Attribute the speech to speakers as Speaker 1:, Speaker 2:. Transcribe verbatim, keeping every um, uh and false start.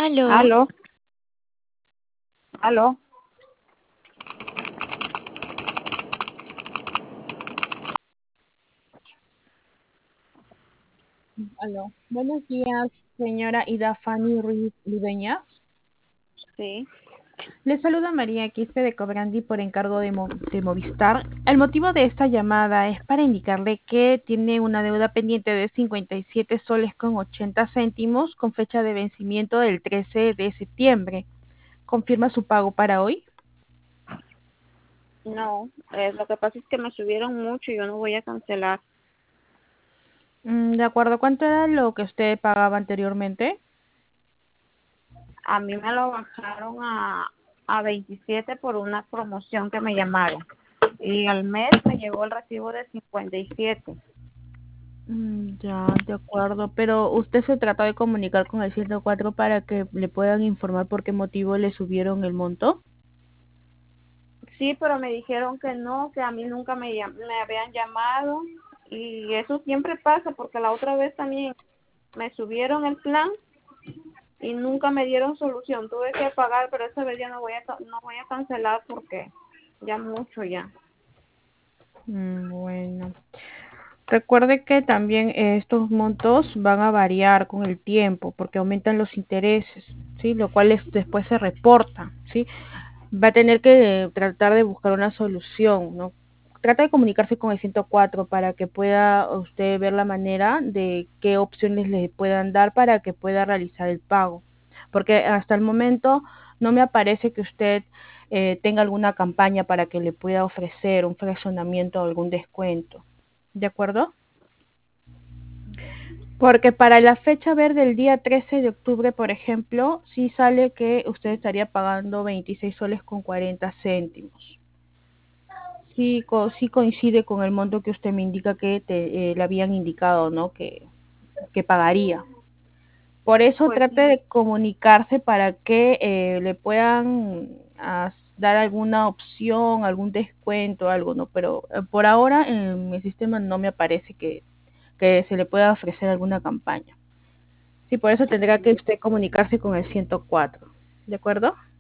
Speaker 1: Aló.
Speaker 2: Aló, aló.
Speaker 1: Aló. Buenos días, señora Ida Fanny Ruiz Ludeña.
Speaker 2: Sí,
Speaker 1: Le saluda María Quispe de Cobrandi por encargo de, Mo- de Movistar. El motivo de esta llamada es para indicarle que tiene una deuda pendiente de cincuenta y siete soles con ochenta céntimos con fecha de vencimiento del trece de septiembre. ¿Confirma su pago para hoy?
Speaker 2: no, eh, lo que pasa es que me subieron mucho y yo no voy a cancelar.
Speaker 1: Mm, ¿De acuerdo? ¿Cuánto era lo que usted pagaba anteriormente?
Speaker 2: A mí me lo bajaron a, a veintisiete por una promoción que me llamaron. Y al mes me llegó el recibo de cincuenta y siete.
Speaker 1: Mm, Ya, de acuerdo, pero usted se trata de comunicar con el ciento cuatro para que le puedan informar por qué motivo le subieron el monto.
Speaker 2: Sí, pero me dijeron que no, que a mí nunca me, llam- me habían llamado. Y eso siempre pasa porque la otra vez también me subieron el plan y nunca me dieron solución. Tuve que pagar, pero esta vez ya no voy a, ca- no voy a cancelar porque ya mucho ya.
Speaker 1: Mm, Bueno, recuerde que también eh, estos montos van a variar con el tiempo porque aumentan los intereses, ¿sí? Lo cual es- después se reporta, ¿sí? Va a tener que eh, tratar de buscar una solución, ¿no? Trata de comunicarse con el ciento cuatro para que pueda usted ver la manera de qué opciones le puedan dar para que pueda realizar el pago. Porque hasta el momento no me aparece que usted eh, tenga alguna campaña para que le pueda ofrecer un fraccionamiento o algún descuento. ¿De acuerdo? Porque para la fecha ver del día trece de octubre, por ejemplo, sí sale que usted estaría pagando veintiséis soles con cuarenta céntimos. Sí, co- sí coincide con el monto que usted me indica que te, eh, le habían indicado, ¿no? Que, que pagaría. Por eso
Speaker 2: Pues
Speaker 1: trate
Speaker 2: sí,
Speaker 1: de comunicarse para que eh, le puedan as- dar alguna opción, algún descuento, algo, ¿no? Pero eh, por ahora en mi sistema no me aparece que, que se le pueda ofrecer alguna campaña. Sí, por eso tendrá que usted comunicarse con el ciento cuatro. ¿De acuerdo?